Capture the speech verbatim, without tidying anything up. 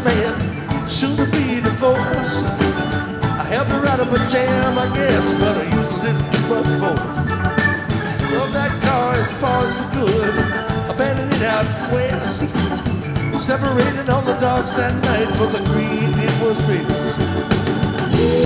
man, soon to be divorced. I helped her out of a jam, I guess, but I used a little too much force. Drove that car as far as we could, abandoned it out west. Separated all the dogs that night, but the green it was red.